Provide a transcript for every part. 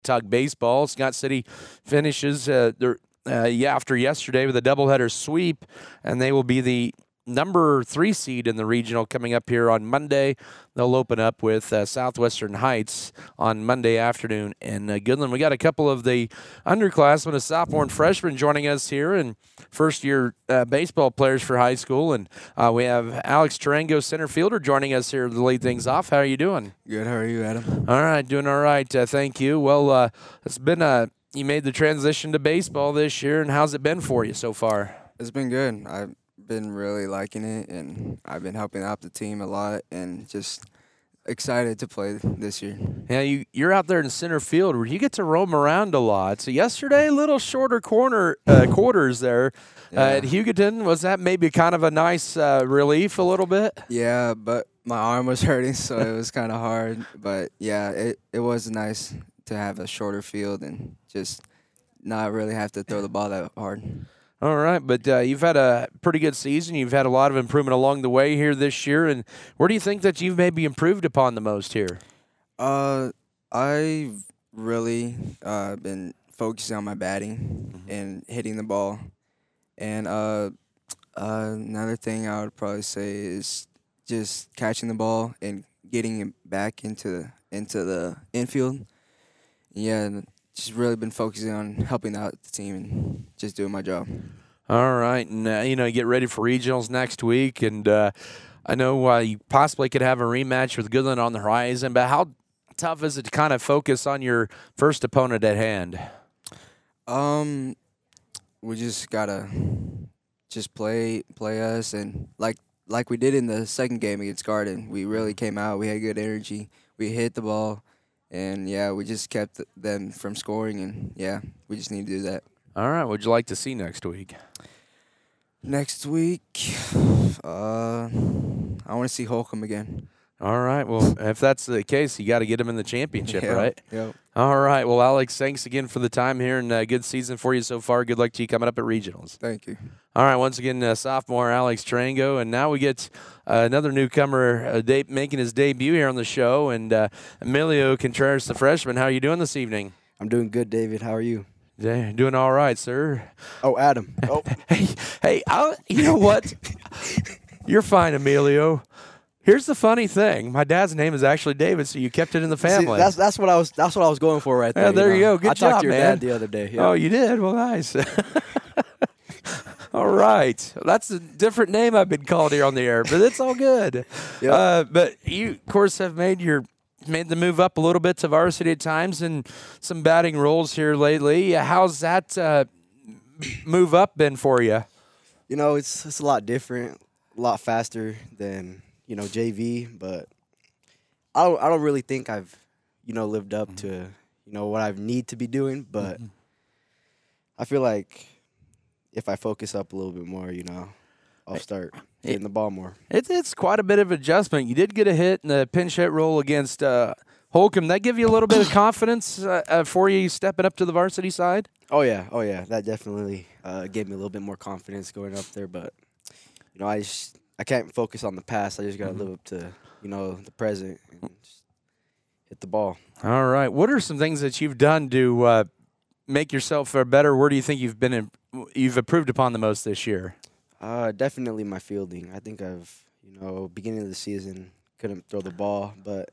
Tug baseball. Scott City finishes after yesterday with a doubleheader sweep, and they will be the number 3 seed in the regional coming up here on Monday. They'll open up with Southwestern Heights on Monday afternoon in Goodland. We got a couple of the underclassmen, a sophomore and freshman, joining us here, and first-year baseball players for high school. And we have Alex Tarango, center fielder, joining us here to lead things off. How are you doing? Good. How are you, Adam? All right, doing all right. Thank you. Well, it's been you made the transition to baseball this year, and how's it been for you so far? It's been good. I've been really liking it, and I've been helping out the team a lot, and just excited to play this year. Yeah, you're out there in center field where you get to roam around a lot. So yesterday, a little shorter quarters there at Hugoton. Was that maybe kind of a nice relief a little bit? Yeah, but my arm was hurting, so it was kind of hard. But, yeah, it was nice to have a shorter field and just not really have to throw the ball that hard. All right, but you've had a pretty good season. You've had a lot of improvement along the way here this year. And where do you think that you've maybe improved upon the most here? I've really been focusing on my batting and hitting the ball. And another thing I would probably say is just catching the ball and getting it back into the infield. Yeah, just really been focusing on helping out the team and just doing my job. All right, and you get ready for regionals next week, and I know you possibly could have a rematch with Goodland on the horizon, but how tough is it to kind of focus on your first opponent at hand? We just gotta just play us, and like we did in the second game against Garden, we really came out. We had good energy. We hit the ball. And, yeah, we just kept them from scoring, and, yeah, we just need to do that. All right. What would you like to see next week? Next week, I want to see Holcomb again. All right. Well, if that's the case, you got to get him in the championship, right? Yep. All right. Well, Alex, thanks again for the time here, and good season for you so far. Good luck to you coming up at regionals. Thank you. All right. Once again, sophomore Alex Tarango, and now we get another newcomer making his debut here on the show, and Emilio Contreras, the freshman. How are you doing this evening? I'm doing good, David. How are you? Yeah, doing all right, sir. Oh, Adam. Oh. Hey, you know what? You're fine, Emilio. Here's the funny thing: my dad's name is actually David, so you kept it in the family. See, that's what I was going for right there. Yeah, there you go. Good job, I talked to your man. dad the other day. Yeah. Oh, you did? Well, nice. All right, that's a different name I've been called here on the air, but it's all good. Yep. But you, of course, have made the move up a little bit to varsity at times and some batting roles here lately. How's that move up been for you? You know, it's a lot different, a lot faster than JV, but I don't really think I've lived up to what I need to be doing, but I feel like if I focus up a little bit more, I'll start hitting the ball more. It's quite a bit of adjustment. You did get a hit in the pinch hit role against Holcomb. That give you a little bit of confidence for you stepping up to the varsity side? Oh yeah, that definitely gave me a little bit more confidence going up there, but I can't focus on the past. I just got to live up to, the present and just hit the ball. All right. What are some things that you've done to make yourself better? Where do you think you've improved upon the most this year? Definitely my fielding. I think I've, beginning of the season, couldn't throw the ball, but,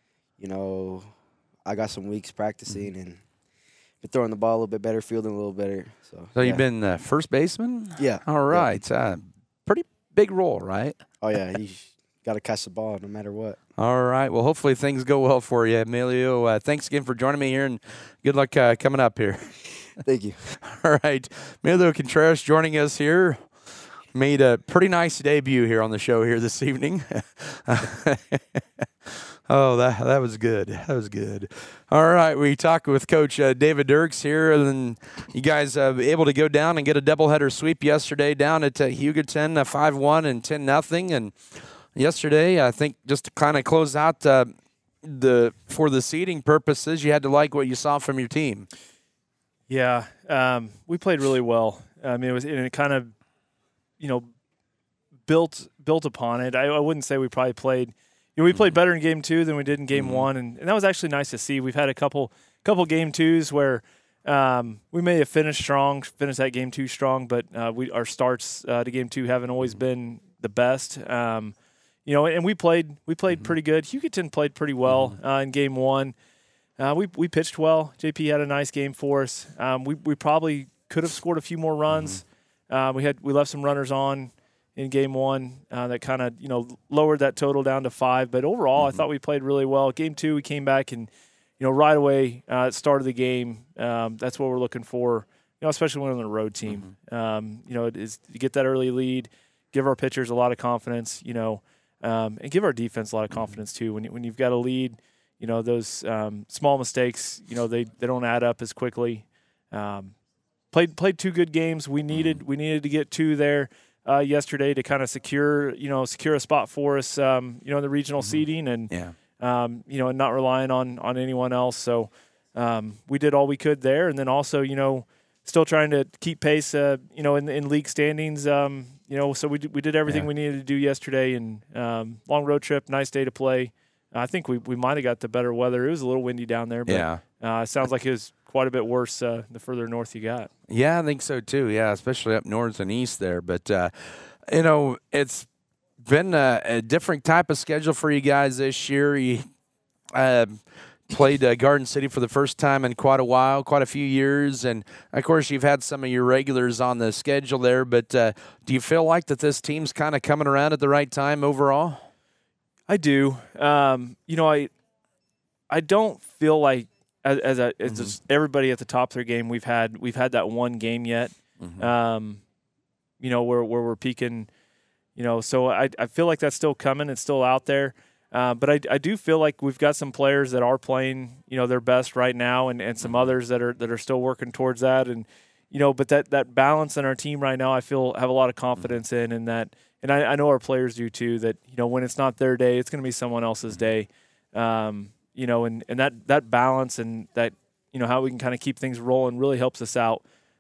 I got some weeks practicing and been throwing the ball a little bit better, fielding a little better. So yeah. You've been first baseman? Yeah. All right. Yeah. Pretty big role, right? Oh, yeah. You got to catch the ball no matter what. All right. Well, hopefully things go well for you, Emilio. Thanks again for joining me here, and good luck coming up here. Thank you. All right. Emilio Contreras joining us here. Made a pretty nice debut here on the show here this evening. Oh, that was good. That was good. All right, we talked with Coach David Dirks here, and you guys able to go down and get a doubleheader sweep yesterday down at Hugoton, 5-1 and 10-0. And yesterday, I think just to kind of close out for the seeding purposes, you had to like what you saw from your team. Yeah, we played really well. I mean, it kind of, built upon it. I wouldn't say we probably played. We played better in game 2 than we did in game 1, and that was actually nice to see. We've had a couple couple game twos where we may have finished that game 2 strong, but our starts to game 2 haven't always been the best. And we played pretty good. Hugoton played pretty well in game 1. We pitched well. JP had a nice game for us. We probably could have scored a few more runs. We left some runners on in game 1 that kind of lowered that total down to 5. But overall, I thought we played really well. Game 2, we came back and right away at the start of the game. That's what we're looking for. Especially when we're on a road team. It is to get that early lead, give our pitchers a lot of confidence. And give our defense a lot of confidence too. When you've got a lead, those small mistakes, they don't add up as quickly. Played 2 good games. We needed to get 2 there yesterday to kind of secure a spot for us, in the regional seeding and and not relying on anyone else. So we did all we could there, and then also still trying to keep pace, in league standings. So we did everything we needed to do yesterday, and long road trip, nice day to play. I think we might have got the better weather. It was a little windy down there, but it sounds like it was quite a bit worse the further north you got. Yeah, I think so too. Yeah, especially up north and east there. But it's been a different type of schedule for you guys this year. You played Garden City for the first time in quite a while, quite a few years, and of course you've had some of your regulars on the schedule there. But do you feel like that this team's kind of coming around at the right time overall? I do. I don't feel like as just everybody at the top of their game, we've had that one game yet. Where we're peaking. So I feel like that's still coming. It's still out there. But I do feel like we've got some players that are playing, their best right now, and some others that are still working towards that. And but that balance in our team right now, I feel have a lot of confidence in, and that. And I know our players do too, that, when it's not their day, it's going to be someone else's day. And that balance and that, how we can kind of keep things rolling really helps us out.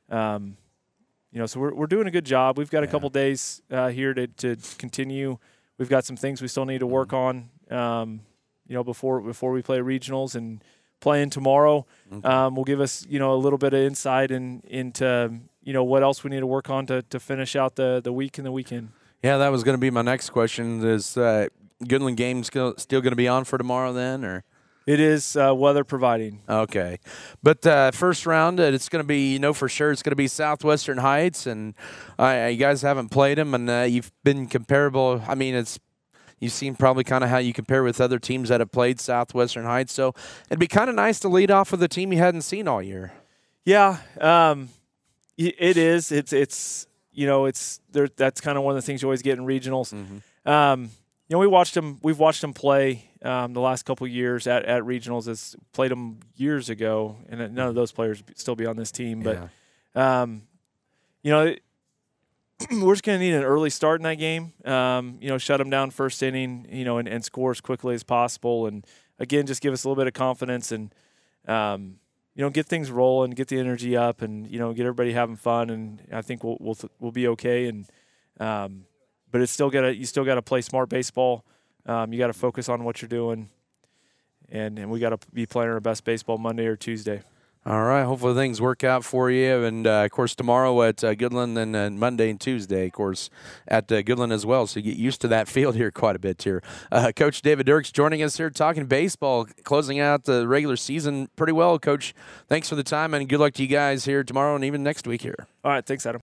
So we're doing a good job. We've got a couple days here to continue. We've got some things we still need to work on, before we play regionals, and playing tomorrow will give us, a little bit of insight into, what else we need to work on to finish out the week and the weekend. Yeah, that was going to be my next question. Is Goodland game still going to be on for tomorrow then, or? It is weather providing. Okay. But first round, it's going to be, for sure it's going to be Southwestern Heights, and you guys haven't played them, and you've been comparable. I mean, you've seen probably kind of how you compare with other teams that have played Southwestern Heights, so it'd be kind of nice to lead off with a team you hadn't seen all year. Yeah, it is. It's there. That's kind of one of the things you always get in regionals. We've watched them play the last couple of years at regionals. It's played them years ago, and none of those players still be on this team. But we're just going to need an early start in that game. Shut them down first inning. And score as quickly as possible. And again, just give us a little bit of confidence and get things rolling, get the energy up, and get everybody having fun. And I think we'll be okay. And but you still got to play smart baseball. You got to focus on what you're doing, and we got to be playing our best baseball Monday or Tuesday. All right. Hopefully things work out for you. And, of course, tomorrow at Goodland, and Monday and Tuesday, of course, at Goodland as well. So you get used to that field here quite a bit here. Coach David Dirks joining us here talking baseball, closing out the regular season pretty well. Coach, thanks for the time, and good luck to you guys here tomorrow and even next week here. All right. Thanks, Adam.